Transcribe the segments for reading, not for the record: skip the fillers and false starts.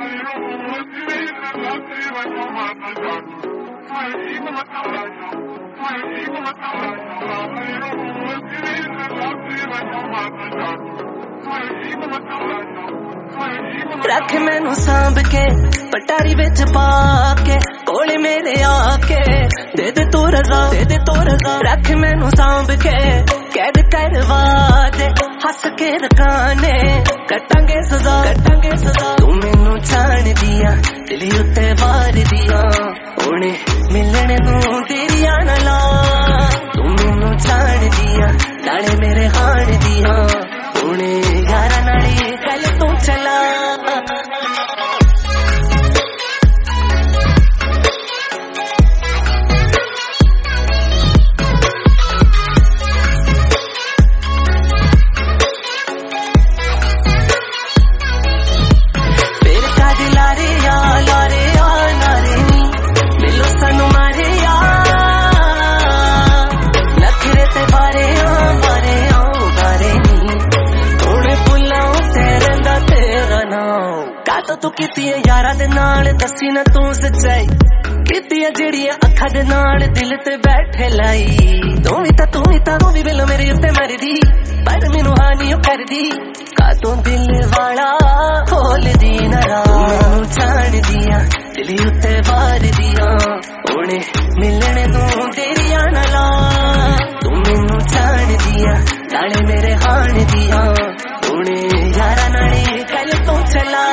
रख मैनू सांभ के पटारी विच पा के कोले मेरे आके दे दे तू रजा रख मैनू सांभ के कैद करवा दे हस के रकाने कटांगे सजा तू मैनू जान दिया दिल उत्ते वार दिया हुणे मिलने नू तेरिया ना ला तू मैनू जान दिया नाले मेरे हाण दिया हुणे यारा नाली कल तू चला तू कीती यारा दे नाल दसी ना तू सच्चाई कीती जेड़ियां अखा दे नाल दिल ते बैठे लाई तू भी वेलो मेरे उत्ते मर दी पर मैनू हानी कर दी का तू दिल वाला खोल दी ना मैनू जान दिया दिल उत्ते वार दिया हुणे मिलने नू तेरिया ना ला तू मैनू जान दिया नाले मेरे हाण दिया हुणे यारा नाले कल तू चला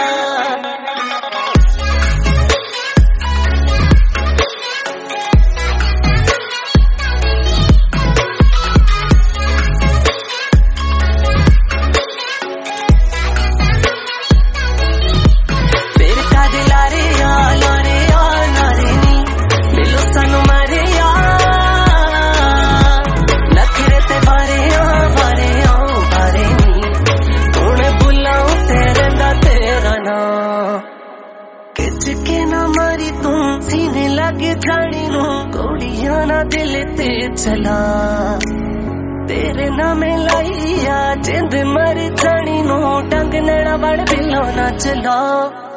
जानी नू गोलियां ना दिल ते चला तेरे नाम लाइया जिंद मर जानी नू डंग नड़ा बड़ बिलो ना चला।